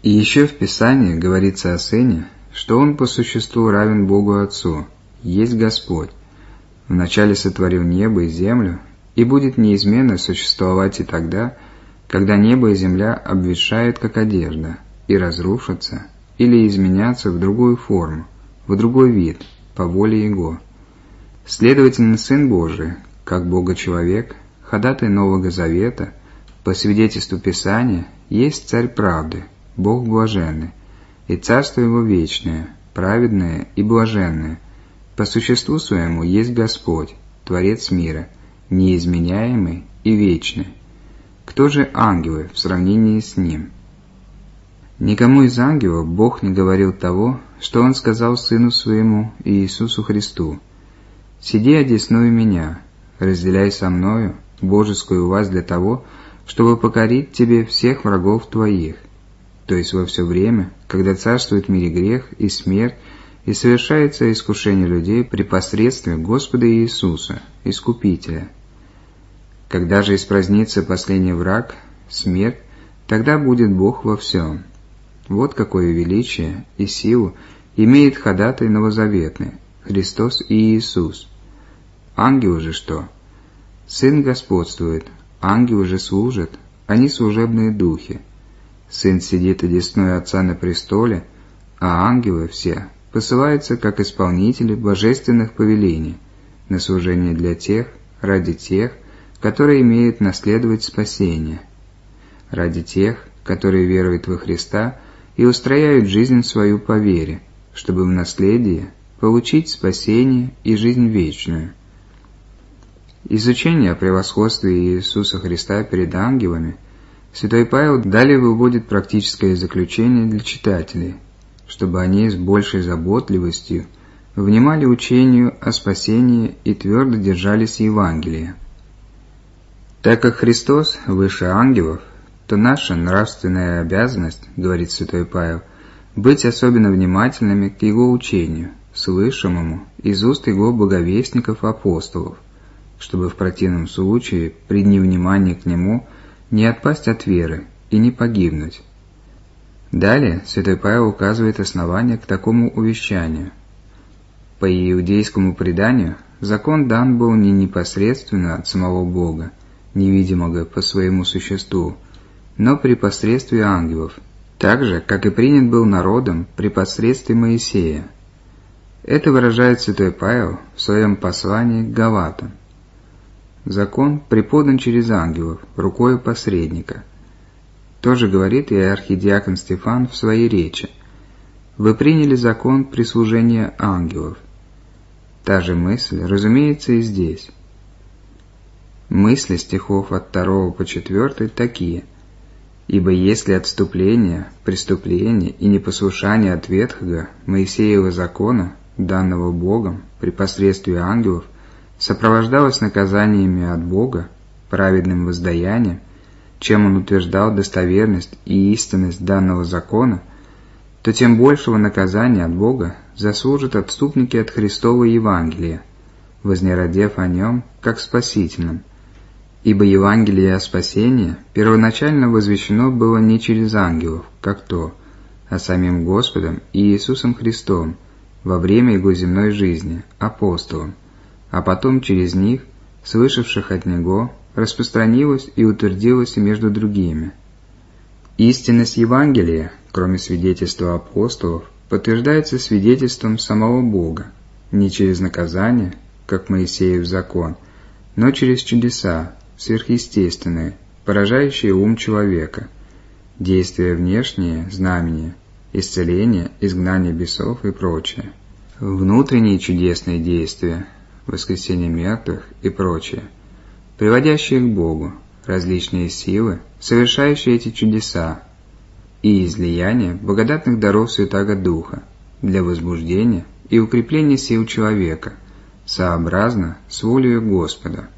И еще в Писании говорится о Сыне, что Он по существу равен Богу Отцу, есть Господь, вначале сотворил небо и землю, и будет неизменно существовать и тогда, когда небо и земля обветшают, как одежда, и разрушатся, или изменятся в другую форму, в другой вид, по воле Его. Следовательно, Сын Божий, как Бога-человек, ходатай Нового Завета, по свидетельству Писания, есть Царь правды, Бог блаженный, и Царство Его вечное, праведное и блаженное, по существу Своему есть Господь, Творец мира, неизменяемый и вечный. Кто же ангелы в сравнении с Ним? Никому из ангелов Бог не говорил того, что Он сказал Сыну Своему Иисусу Христу: «Сиди одесную Меня, разделяй со Мною божескую власть для того, чтобы покорить Тебе всех врагов Твоих», то есть во все время, когда царствует в мире грех и смерть, и совершается искушение людей при посредстве Господа Иисуса, Искупителя. Когда же испразднится последний враг, смерть, тогда будет Бог во всем. Вот какое величие и силу имеет ходатай новозаветный, Христос и Иисус. Ангелы же что? Сын господствует, ангелы же служат, они служебные духи. Сын сидит одесной Отца на престоле, а ангелы все посылаются как исполнители божественных повелений на служение для тех, ради тех, которые имеют наследовать спасение, ради тех, которые веруют во Христа и устрояют жизнь свою по вере, чтобы в наследие получить спасение и жизнь вечную. Изучение о превосходстве Иисуса Христа перед ангелами святой Павел далее выводит практическое заключение для читателей, чтобы они с большей заботливостью внимали учению о спасении и твердо держались Евангелия. Так как Христос выше ангелов, то наша нравственная обязанность, говорит святой Павел, быть особенно внимательными к Его учению, слышимому из уст Его боговестников-апостолов, чтобы в противном случае при невнимании к Нему не отпасть от веры и не погибнуть. Далее святой Павел указывает основания к такому увещанию. По иудейскому преданию, закон дан был не непосредственно от самого Бога, невидимого по своему существу, но при посредстве ангелов, так же, как и принят был народом при посредстве Моисея. Это выражает святой Павел в своем послании к Галатам. Закон преподан через ангелов, рукою посредника. Тоже говорит и архидиакон Стефан в своей речи. Вы приняли закон при служении ангелов. Та же мысль, разумеется, и здесь. Мысли стихов от 2 по 4 такие. «Ибо если отступление, преступление и непослушание от ветхого Моисеева закона, данного Богом при посредстве ангелов, сопровождалось наказаниями от Бога, праведным воздаянием, чем Он утверждал достоверность и истинность данного закона, то тем большего наказания от Бога заслужат отступники от Христова Евангелия, вознеродев о нем как спасительном. Ибо Евангелие о спасении первоначально возвещено было не через ангелов, как то, а самим Господом и Иисусом Христом во время Его земной жизни, апостолом, а потом через них, слышавших от Него, распространилось и утвердилось и между другими. Истинность Евангелия, кроме свидетельства апостолов, подтверждается свидетельством самого Бога, не через наказание, как Моисеев закон, но через чудеса, сверхъестественные, поражающие ум человека, действия внешние, знамения, исцеление, изгнание бесов и прочее, внутренние чудесные действия, воскресение мертвых и прочее, приводящие к Богу, различные силы, совершающие эти чудеса, и излияние благодатных даров Святаго Духа для возбуждения и укрепления сил человека, сообразно с волею Господа.